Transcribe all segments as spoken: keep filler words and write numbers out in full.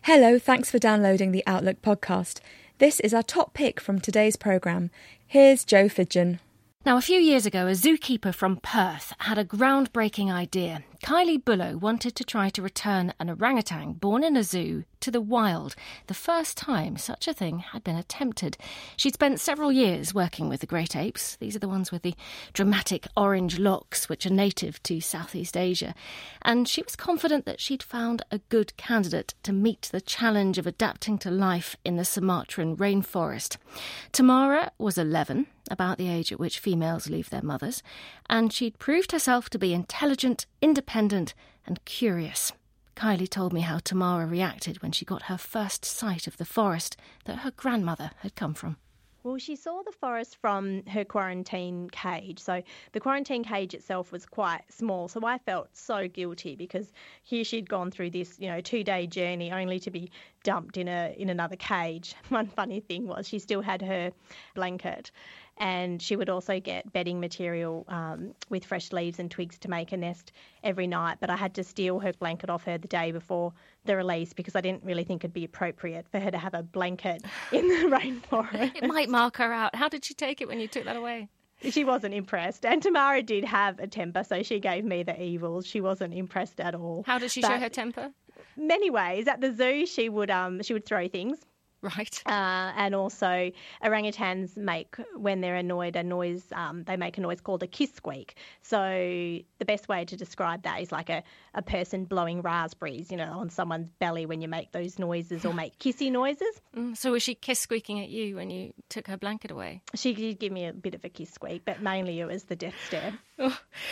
Hello, thanks for downloading the Outlook podcast. This is our top pick from today's programme. Here's Joe Fidgen. Now, a few years ago, a zookeeper from Perth had a groundbreaking idea. Kylie Bullough wanted to try to return an orangutan born in a zoo to the wild, the first time such a thing had been attempted. She'd spent several years working with the great apes. These are the ones with the dramatic orange locks, which are native to Southeast Asia. And she was confident that she'd found a good candidate to meet the challenge of adapting to life in the Sumatran rainforest. Tamara was eleven, about the age at which females leave their mothers, and she'd proved herself to be intelligent, independent and curious. Kylie told me how Tamara reacted when she got her first sight of the forest that her grandmother had come from. Well, she saw the forest from her quarantine cage. So the quarantine cage itself was quite small. So I felt so guilty because here she'd gone through this, you know, two-day journey only to be dumped in a in another cage. One funny thing was she still had her blanket, and she would also get bedding material um, with fresh leaves and twigs to make a nest every night. But I had to steal her blanket off her the day before the release because I didn't really think it'd be appropriate for her to have a blanket in the rainforest. It might mark her out. How did she take it when you took that away? She wasn't impressed. And Tamara did have a temper, so she gave me the evils. She wasn't impressed at all. How did she but show her temper? Many ways. At the zoo, she would um she would throw things. Right. Uh, and also orangutans make, when they're annoyed, a noise, um, they make a noise called a kiss squeak. So the best way to describe that is like a, a person blowing raspberries, you know, on someone's belly when you make those noises or make kissy noises. Mm, so was she kiss squeaking at you when you took her blanket away? She did give me a bit of a kiss squeak, but mainly it was the death stare. Oh.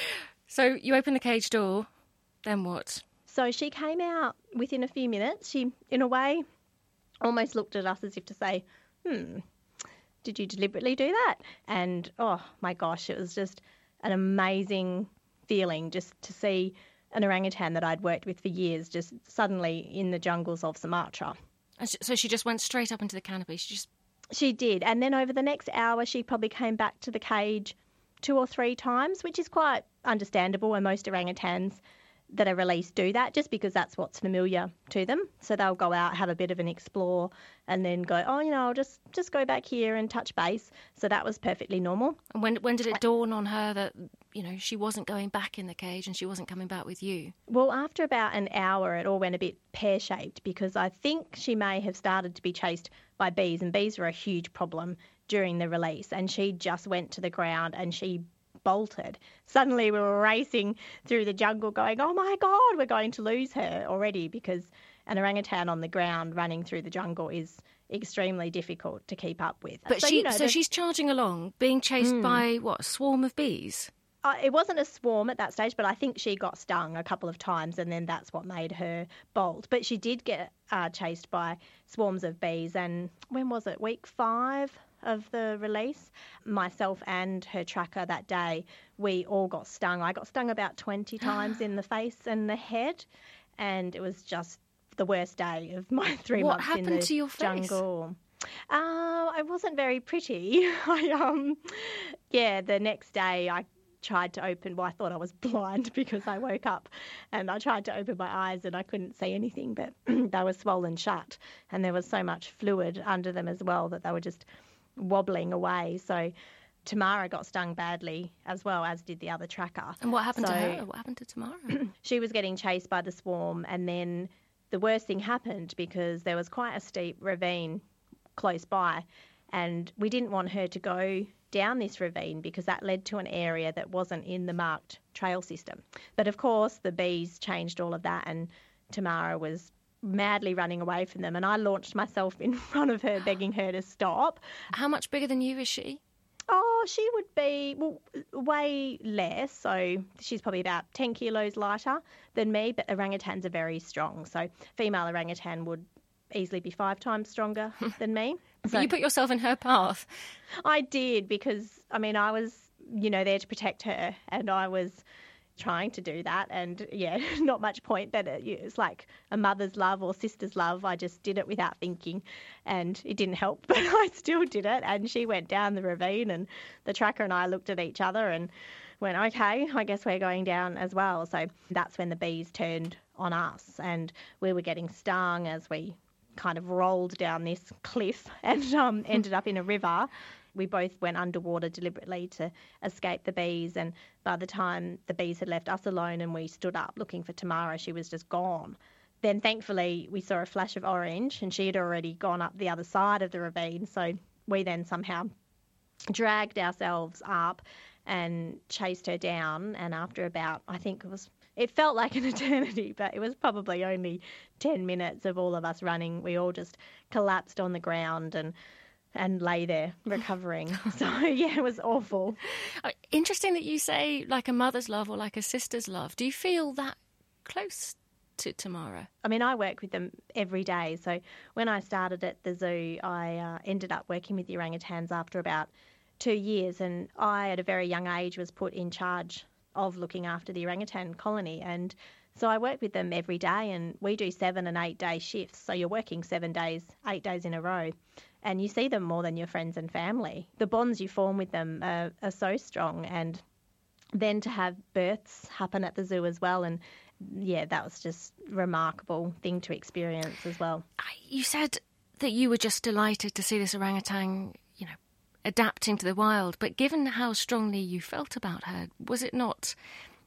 So you opened the cage door, then what? So she came out within a few minutes. She, in a way, almost looked at us as if to say, hmm, did you deliberately do that? And, oh, my gosh, it was just an amazing feeling just to see an orangutan that I'd worked with for years just suddenly in the jungles of Sumatra. So she just went straight up into the canopy? She just... She did. And then over the next hour, she probably came back to the cage two or three times, which is quite understandable, and most orangutans that are released do that just because that's what's familiar to them. So they'll go out, have a bit of an explore and then go, oh, you know, I'll just, just go back here and touch base. So that was perfectly normal. And when when did it dawn on her that, you know, she wasn't going back in the cage and she wasn't coming back with you? Well, after about an hour, it all went a bit pear-shaped because I think she may have started to be chased by bees, and bees were a huge problem during the release. And she just went to the ground and she bolted. Suddenly we were racing through the jungle going, oh my God, we're going to lose her already, because an orangutan on the ground running through the jungle is extremely difficult to keep up with. But so, she, you know, so the, she's charging along, being chased mm. by, what, a swarm of bees? Uh, it wasn't a swarm at that stage, but I think she got stung a couple of times and then that's what made her bolt. But she did get uh, chased by swarms of bees, and when was it, week five of the release? Myself and her tracker that day, we all got stung. I got stung about twenty times in the face and the head, and it was just the worst day of my three what months in the happened to your face? jungle. Uh, it wasn't very pretty. I um, yeah, the next day I tried to open, well, I thought I was blind because I woke up and I tried to open my eyes and I couldn't see anything, but they were swollen shut and there was so much fluid under them as well that they were just wobbling away. So Tamara got stung badly as well, as did the other tracker. And what happened so, to her? What happened to Tamara? She was getting chased by the swarm, and then the worst thing happened because there was quite a steep ravine close by, and we didn't want her to go down this ravine because that led to an area that wasn't in the marked trail system. But of course the bees changed all of that, and Tamara was madly running away from them, and I launched myself in front of her begging her to stop. How much bigger than you is she? Oh, she would be, well, way less. So she's probably about ten kilos lighter than me, but orangutans are very strong. So female orangutan would easily be five times stronger than me. So you put yourself in her path. I did because, I mean, I was, you know, there to protect her, and I was trying to do that, and yeah, not much point, but it, it's like a mother's love or sister's love. I just did it without thinking, and it didn't help, but I still did it. And she went down the ravine, and the tracker and I looked at each other and went, okay, I guess we're going down as well. So that's when the bees turned on us, and we were getting stung as we kind of rolled down this cliff and um, ended up in a river. We both went underwater deliberately to escape the bees, and by the time the bees had left us alone and we stood up looking for Tamara, she was just gone. Then thankfully we saw a flash of orange and she had already gone up the other side of the ravine, so we then somehow dragged ourselves up and chased her down, and after about, I think it was, it felt like an eternity, but it was probably only ten minutes of all of us running. We all just collapsed on the ground and and lay there recovering. So, yeah, it was awful. Interesting that you say like a mother's love or like a sister's love. Do you feel that close to Tamara? I mean, I work with them every day. So when I started at the zoo, I uh, ended up working with the orangutans after about two years, and I, at a very young age, was put in charge of looking after the orangutan colony. And so I work with them every day, and we do seven and eight day shifts. So you're working seven days, eight days in a row, and you see them more than your friends and family. The bonds you form with them are, are so strong, and then to have births happen at the zoo as well, and yeah, that was just a remarkable thing to experience as well. You said that you were just delighted to see this orangutan, you know, adapting to the wild, but given how strongly you felt about her, was it not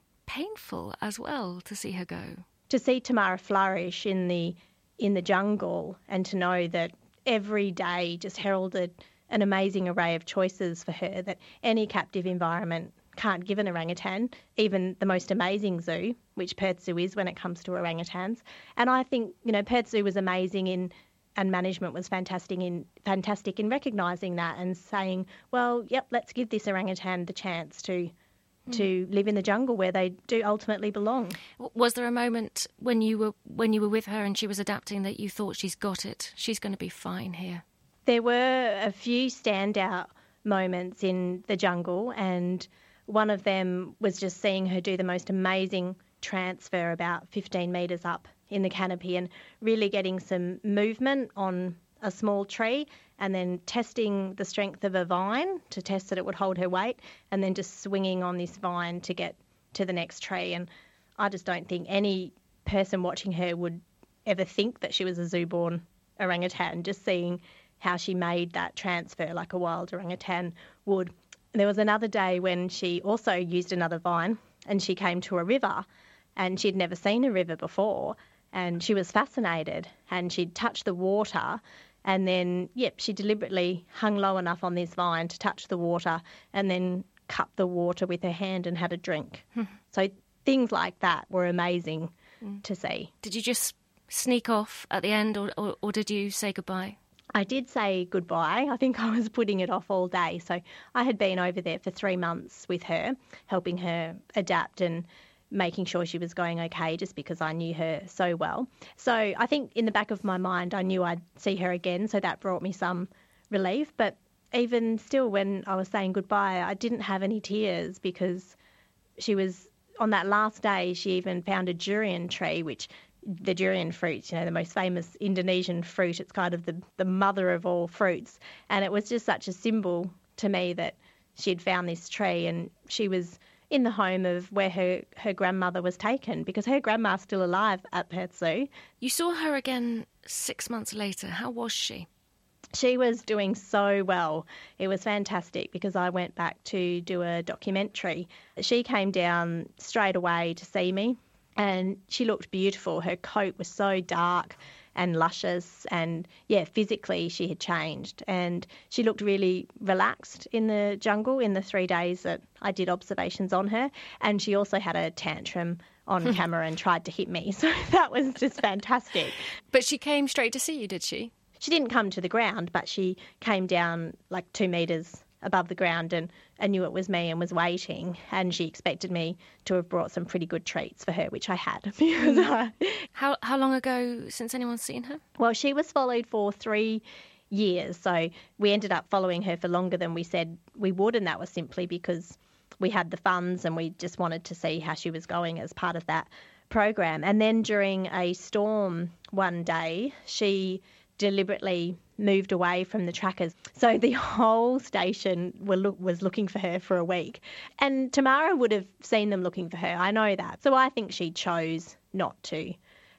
painful as well to see her go? To see Tamara flourish in the in the jungle, and to know that every day just heralded an amazing array of choices for her that any captive environment can't give an orangutan, even the most amazing zoo, which Perth Zoo is when it comes to orangutans. And I think, you know, Perth Zoo was amazing in, and management was fantastic in fantastic in recognising that and saying, well, yep, let's give this orangutan the chance to to live in the jungle where they do ultimately belong. Was there a moment when you were when you were with her and she was adapting that you thought, she's got it, she's going to be fine here? There were a few standout moments in the jungle, and one of them was just seeing her do the most amazing transfer about fifteen metres up in the canopy and really getting some movement on a small tree, and then testing the strength of a vine to test that it would hold her weight, and then just swinging on this vine to get to the next tree. And I just don't think any person watching her would ever think that she was a zoo-born orangutan, just seeing how she made that transfer like a wild orangutan would. There was another day when she also used another vine, and she came to a river, and she'd never seen a river before, and she was fascinated, and she'd touched the water, and then, yep, she deliberately hung low enough on this vine to touch the water and then cupped the water with her hand and had a drink. So things like that were amazing mm. to see. Did you just sneak off at the end, or, or, or did you say goodbye? I did say goodbye. I think I was putting it off all day. So I had been over there for three months with her, helping her adapt and making sure she was going okay, just because I knew her so well. So I think in the back of my mind, I knew I'd see her again, so that brought me some relief. But even still, when I was saying goodbye, I didn't have any tears, because she was, on that last day, she even found a durian tree, which the durian fruit, you know, the most famous Indonesian fruit, it's kind of the, the mother of all fruits. And it was just such a symbol to me that she'd found this tree, and she was in the home of where her, her grandmother was taken, because her grandma's still alive at Perth Zoo. You saw her again six months later. How was she? She was doing so well. It was fantastic, because I went back to do a documentary. She came down straight away to see me, and she looked beautiful. Her coat was so dark and luscious, and yeah, physically she had changed, and she looked really relaxed in the jungle in the three days that I did observations on her. And she also had a tantrum on camera and tried to hit me, so that was just fantastic. But she came straight to see you, did she? She didn't come to the ground, but she came down like two metres above the ground and, and knew it was me and was waiting, and she expected me to have brought some pretty good treats for her, which I had. because I... How how long ago since anyone's seen her? Well, she was followed for three years, so we ended up following her for longer than we said we would, and that was simply because we had the funds and we just wanted to see how she was going as part of that program. And then during a storm one day, she deliberately moved away from the trackers. So the whole station were look, was looking for her for a week. And Tamara would have seen them looking for her, I know that. So I think she chose not to.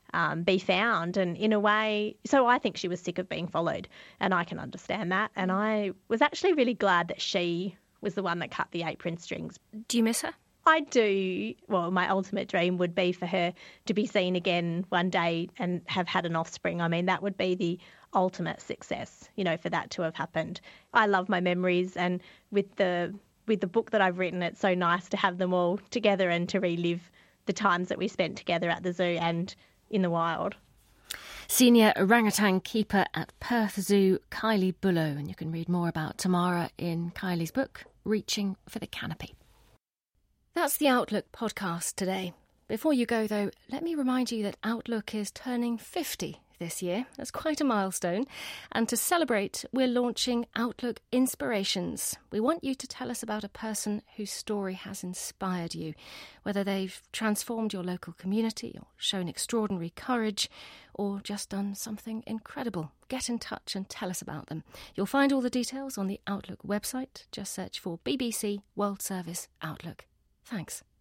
um, be found. And in a way, so I think she was sick of being followed, and I can understand that. And I was actually really glad that she was the one that cut the apron strings. Do you miss her? I do. Well, my ultimate dream would be for her to be seen again one day and have had an offspring. I mean, that would be the ultimate success, you know, for that to have happened. I love my memories, and with the with the book that I've written, it's so nice to have them all together and to relive the times that we spent together at the zoo and in the wild. Senior orangutan keeper at Perth Zoo, Kylie Bullough, and you can read more about Tamara in Kylie's book, Reaching for the Canopy. That's the Outlook podcast today. Before you go, though, let me remind you that Outlook is turning fifty this year. That's quite a milestone. And to celebrate, we're launching Outlook Inspirations. We want you to tell us about a person whose story has inspired you, whether they've transformed your local community or shown extraordinary courage or just done something incredible. Get in touch and tell us about them. You'll find all the details on the Outlook website. Just search for B B C World Service Outlook. Thanks.